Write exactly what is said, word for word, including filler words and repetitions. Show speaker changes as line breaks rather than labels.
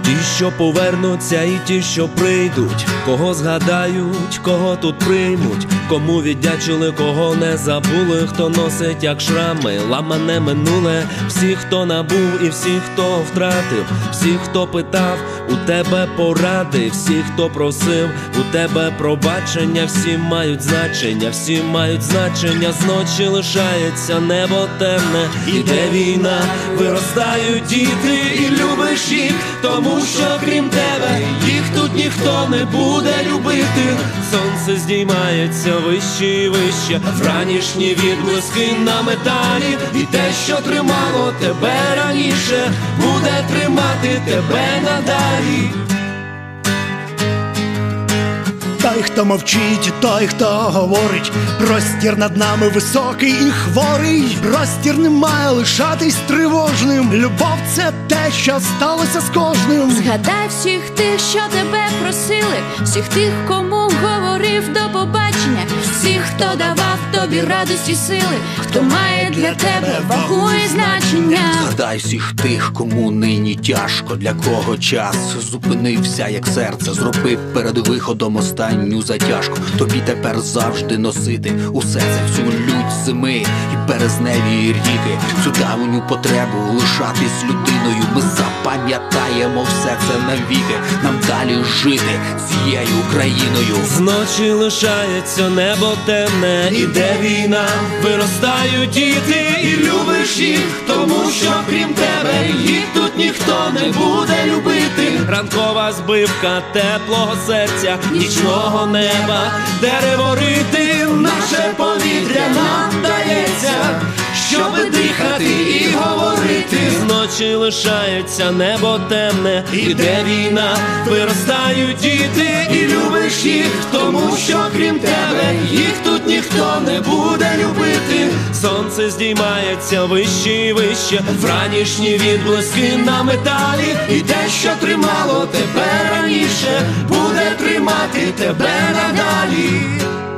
Ті, що повернуться, і ті, що прийдуть, кого згадають, кого тут приймуть, кому віддячили, кого не забули, хто носить як шрами ламане минуле. Всі, хто набув, і всі, хто втратив, всі, хто питав у тебе поради, всі, хто просив у тебе пробачення, всі мають значення, всі мають значення. Зночі лишається небо темне, іде війна, виростають діти, і любиш їх, тому що крім тебе їх тут ніхто не буде любити. Сонце здіймається вище і вище, вранішні відблиски на металі, і те, що тримало тебе раніше, буде тримати тебе надалі.
Той, хто мовчить, той, хто говорить, простір над нами високий і хворий. Простір не має лишатись тривожним. Любов – це те, що сталося з кожним.
Згадай всіх тих, що тебе просили, всіх тих, кому говорив до побачення, всіх, хто давав тобі радості сили, хто має для тебе вагу і значення.
Згадай всіх тих, кому нині тяжко, для кого час зупинився, як серце, зробив перед виходом останню затяжку. Тобі тепер завжди носити усе це, всю лють зими і березневі ріки, всю давню потребу лишатись людиною. Ми запам'ятаємо все це навіки, нам далі жити цією Україною.
Зночі лишається небо темне, іде війна, виростають діти, і любиш їх, тому що крім тебе їх тут ніхто не буде любити. Ранкова збивка теплого серця, нічного неба, дерево рити, наше повітря нам дається, щоби дихати і говорити. Зночі лишається небо темне, іде війна, виростають діти, і любиш їх, тому що крім тебе їх тут ніхто не буде любити. Сонце здіймається вище і вище, вранішні відблиски на металі, і те, що тримало тебе раніше, буде тримати тебе надалі.